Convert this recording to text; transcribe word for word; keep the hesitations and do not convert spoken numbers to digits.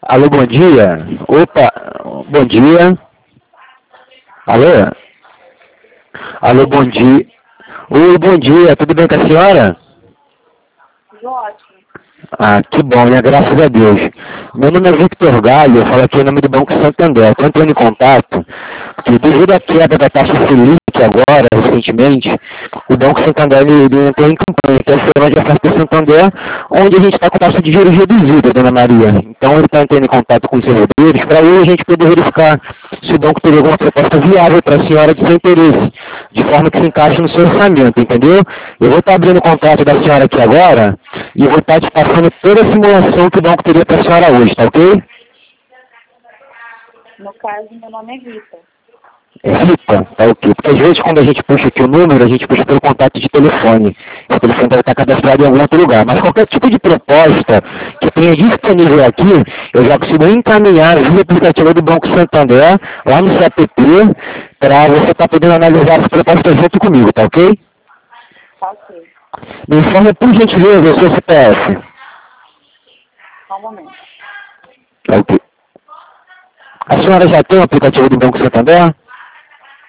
Alô, bom dia. Opa, bom dia. Alô? Alô, bom dia. Oi, bom dia. Tudo bem com a senhora? Tudo ótimo. Ah, que bom, né? Graças a Deus. Meu nome é Victor Galho, eu falo aqui em nome do Banco Santander. Estou entrando em contato, porque devido à queda da taxa Selic agora, recentemente, o Banco Santander ele, ele entrou em campanha, que é a Semana de Oferta do Santander, onde a gente está com taxa de juros reduzida, dona Maria. Então ele está entrando em contato com os servidores para aí a gente poder verificar se o banco teria alguma proposta viável para a senhora de seu interesse, de forma que se encaixe no seu orçamento, entendeu? Eu vou estar abrindo o contrato da senhora aqui agora e eu vou estar te passando toda a simulação que o banco teria para a senhora hoje, tá ok? No caso, meu nome é Rita. É Rita, tá ok. Porque às vezes quando a gente puxa aqui o número, a gente puxa pelo contato de telefone. Esse telefone deve estar cadastrado em algum outro lugar. Mas qualquer tipo de proposta que tenha disponível aqui, eu já consigo encaminhar via aplicativo do Banco Santander, lá no C A P P, para você estar podendo analisar essa proposta junto comigo, tá ok? Tá ok. Me informe, por gentileza, o seu C P F. Só um momento. Tá ok. A senhora já tem o aplicativo do Banco Santander?